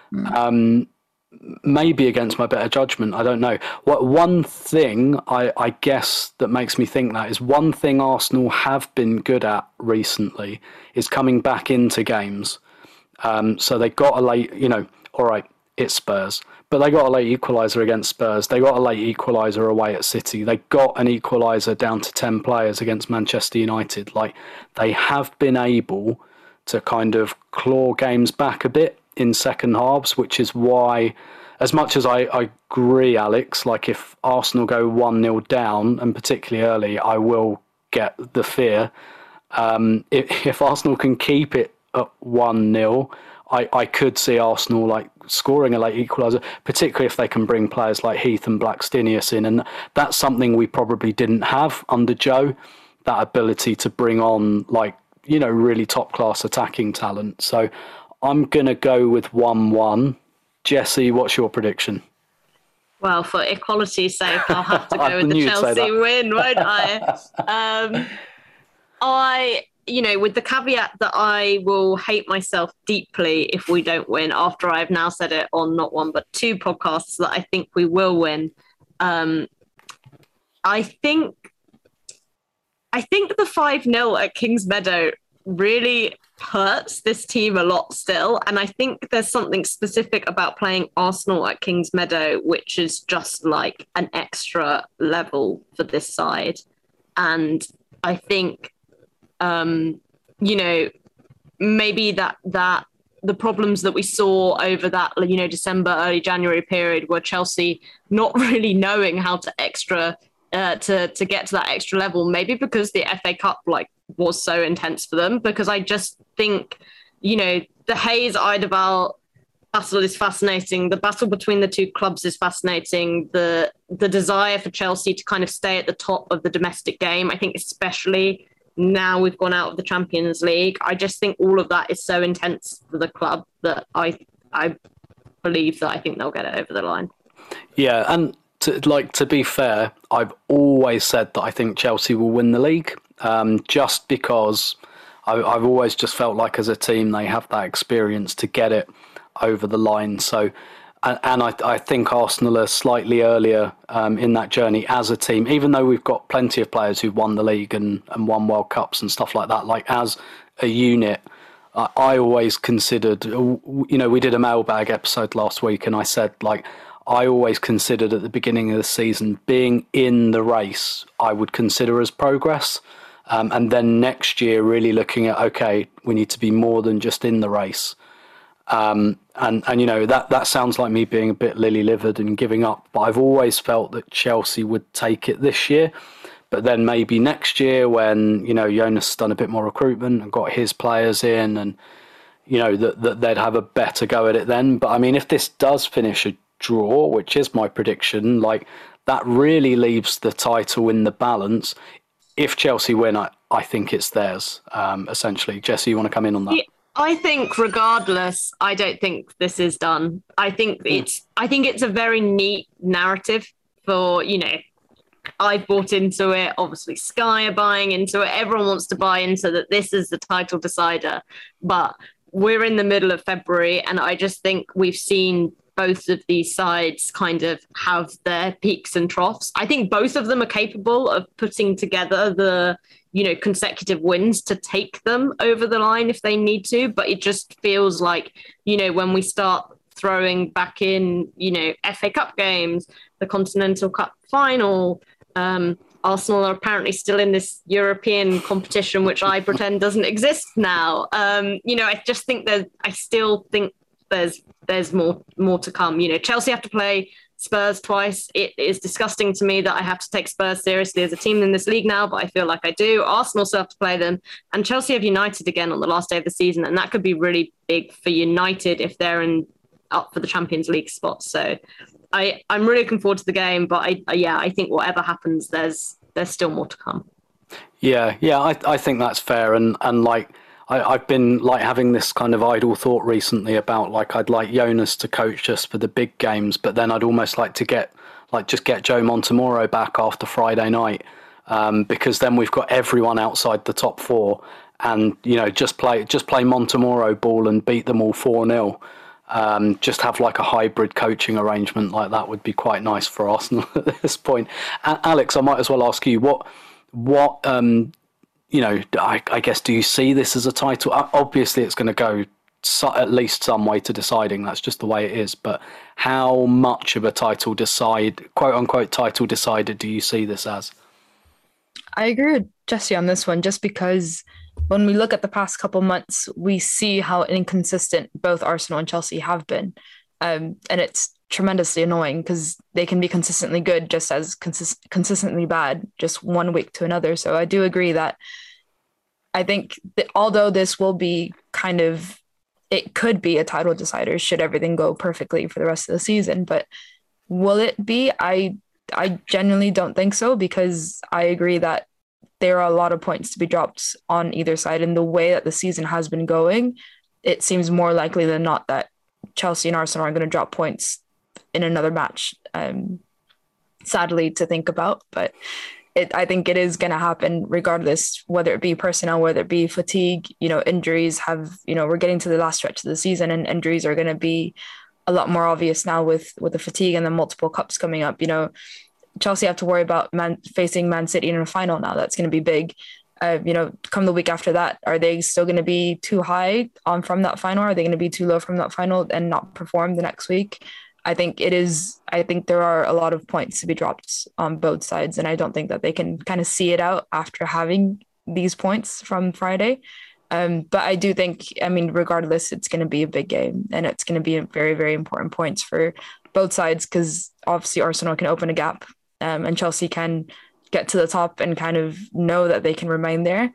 Maybe against my better judgment. I don't know. One thing I guess that makes me think that is one thing Arsenal have been good at recently is coming back into games. So they got a late, all right, it's Spurs, but they got a late equaliser against Spurs. They got a late equaliser away at City. They got an equaliser down to 10 players against Manchester United. Like, they have been able to kind of claw games back a bit in second halves, which is why, as much as I agree, Alex, like if Arsenal go 1-0 down, and particularly early, I will get the fear. If Arsenal can keep it at 1-0, I could see Arsenal like scoring a late equaliser, particularly if they can bring players like Heath and Blackstenius in. And that's something we probably didn't have under Joe, that ability to bring on really top class attacking talent. So I'm going to go with 1-1. Jessie, what's your prediction? Well, for equality's sake, I'll have to go with the Chelsea win, won't I? With the caveat that I will hate myself deeply if we don't win, after I've now said it on not one but two podcasts that I think we will win. I think the 5-0 at Kingsmeadow really hurts this team a lot still. And I think there's something specific about playing Arsenal at Kingsmeadow, which is just like an extra level for this side. And I think, maybe that the problems that we saw over that, December, early January period were Chelsea not really knowing how to to get to that extra level, maybe because the FA Cup was so intense for them. Because I just think, the Hayes Eidevall battle is fascinating. The battle between the two clubs is fascinating. The desire for Chelsea to kind of stay at the top of the domestic game, I think, especially now we've gone out of the Champions League. I just think all of that is so intense for the club that I believe that I think they'll get it over the line. Yeah, and to be fair, I've always said that I think Chelsea will win the league, just because I've always just felt like as a team they have that experience to get it over the line. So, and I think Arsenal are slightly earlier in that journey as a team, even though we've got plenty of players who've won the league and won World Cups and stuff like that. Like, as a unit, I always considered, we did a mailbag episode last week and I said, I always considered at the beginning of the season being in the race, I would consider as progress. And then next year really looking at, okay, we need to be more than just in the race. And that sounds like me being a bit lily-livered and giving up, but I've always felt that Chelsea would take it this year. But then maybe next year when, Jonas has done a bit more recruitment and got his players in and, that they'd have a better go at it then. But I mean, if this does finish a draw, which is my prediction, that really leaves the title in the balance. If Chelsea win, I think it's theirs, essentially. Jessie, you want to come in on that? Yeah, I think regardless, I don't think this is done. I think it's a very neat narrative for, I've bought into it. Obviously, Sky are buying into it. Everyone wants to buy into that this is the title decider. But we're in the middle of February, and I just think we've seen both of these sides kind of have their peaks and troughs. I think both of them are capable of putting together the, consecutive wins to take them over the line if they need to. But it just feels like, when we start throwing back in, FA Cup games, the Continental Cup final, Arsenal are apparently still in this European competition, which I pretend doesn't exist now. I just think I still think there's more to come. Chelsea have to play Spurs twice. It is disgusting to me that I have to take Spurs seriously as a team in this league now, but I feel like I do. Arsenal still have to play them, and Chelsea have United again on the last day of the season, and that could be really big for United if they're up for the Champions League spot. So I'm really looking forward to the game, but I think whatever happens, there's still more to come. Yeah, I think that's fair, and I've been having this kind of idle thought recently about I'd like Jonas to coach us for the big games, but then I'd almost like to get Joe Montemurro back after Friday night, because then we've got everyone outside the top four, and just play Montemurro ball and beat them all 4-0. Just have a hybrid coaching arrangement like that would be quite nice for Arsenal at this point. Alex, I might as well ask you what I guess, do you see this as a title? Obviously, it's going to go at least some way to deciding. That's just the way it is. But how much of a quote unquote title decider, do you see this as? I agree with Jessie on this one, just because when we look at the past couple months, we see how inconsistent both Arsenal and Chelsea have been. And it's tremendously annoying because they can be consistently good just as consistently bad, just one week to another. So I do agree that I think that although this will be it could be a title decider should everything go perfectly for the rest of the season, but will it be? I genuinely don't think so, because I agree that there are a lot of points to be dropped on either side, and the way that the season has been going, it seems more likely than not that Chelsea and Arsenal are going to drop points in another match. Sadly to think about, but I think it is going to happen regardless, whether it be personnel, whether it be fatigue, injuries we're getting to the last stretch of the season, and injuries are going to be a lot more obvious now with the fatigue and the multiple cups coming up. Chelsea have to worry about facing Man City in a final now. That's going to be big. Come the week after that, are they still going to be too high from that final? Are they going to be too low from that final and not perform the next week? I think there are a lot of points to be dropped on both sides, and I don't think that they can kind of see it out after having these points from Friday. But I do think, regardless, it's going to be a big game, and it's going to be a very, very important points for both sides, because obviously Arsenal can open a gap, and Chelsea can get to the top and kind of know that they can remain there.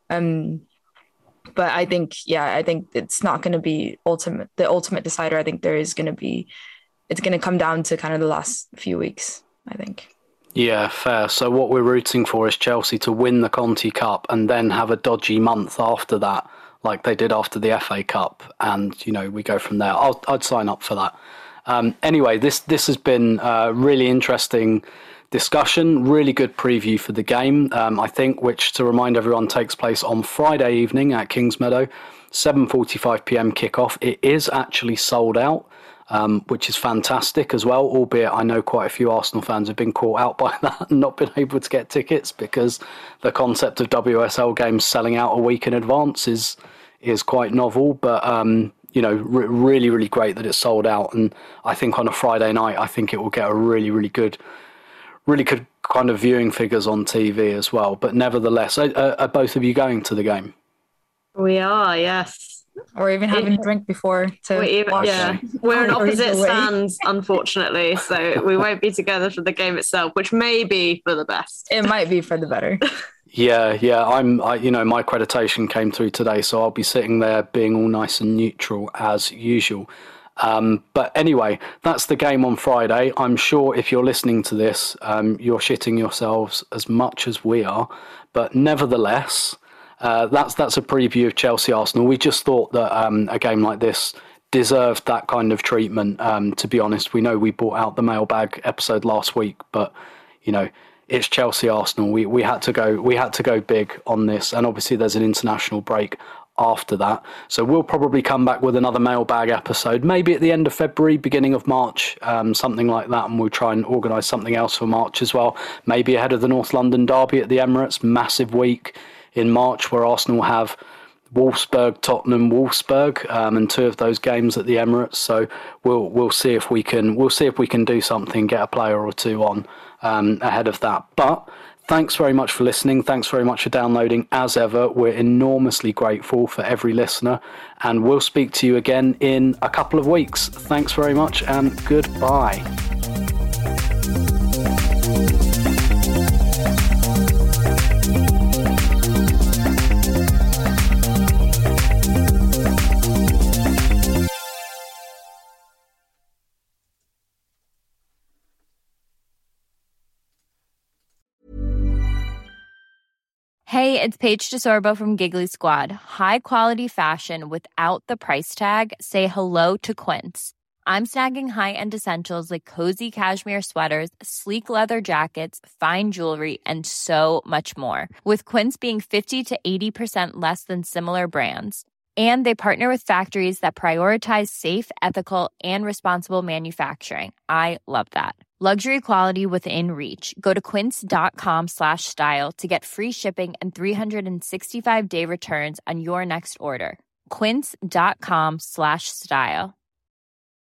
But I think it's not going to be the ultimate decider. I think it's going to come down to kind of the last few weeks, I think. Yeah, fair. So what we're rooting for is Chelsea to win the Conti Cup and then have a dodgy month after that, like they did after the FA Cup. And, we go from there. I'd sign up for that. Anyway, this has been a really interesting discussion, really good preview for the game, I think, which, to remind everyone, takes place on Friday evening at Kingsmeadow, 7:45 p.m. kickoff. It is actually sold out. Which is fantastic as well, albeit I know quite a few Arsenal fans have been caught out by that and not been able to get tickets, because the concept of WSL games selling out a week in advance is quite novel. But, really, really great that it's sold out. And I think on a Friday night, I think it will get a really, really good kind of viewing figures on TV as well. But nevertheless, are both of you going to the game? We are, yes. Or even having a drink before to watch. Yeah, we're in opposite stands, unfortunately, so we won't be together for the game itself, which may be for the best. It might be for the better. Yeah. My accreditation came through today, so I'll be sitting there being all nice and neutral as usual. But anyway, that's the game on Friday. I'm sure if you're listening to this, you're shitting yourselves as much as we are, but nevertheless. That's a preview of Chelsea Arsenal. We just thought that a game like this deserved that kind of treatment. To be honest, we know we brought out the mailbag episode last week, but it's Chelsea Arsenal. We had to go big on this, and obviously there's an international break after that. So we'll probably come back with another mailbag episode, maybe at the end of February, beginning of March, something like that, and we'll try and organise something else for March as well. Maybe ahead of the North London derby at the Emirates, massive week in March where Arsenal have Wolfsburg, Tottenham, Wolfsburg, and two of those games at the Emirates. So we'll see if we can do something, get a player or two on ahead of that. But thanks very much for listening. Thanks very much for downloading. As ever, we're enormously grateful for every listener, and we'll speak to you again in a couple of weeks. Thanks very much, and goodbye. Hey, it's Paige DeSorbo from Giggly Squad. High quality fashion without the price tag. Say hello to Quince. I'm snagging high-end essentials like cozy cashmere sweaters, sleek leather jackets, fine jewelry, and so much more. With Quince being 50 to 80% less than similar brands. And they partner with factories that prioritize safe, ethical, and responsible manufacturing. I love that. Luxury quality within reach. Go to quince.com/style to get free shipping and 365-day returns on your next order. Quince.com/style.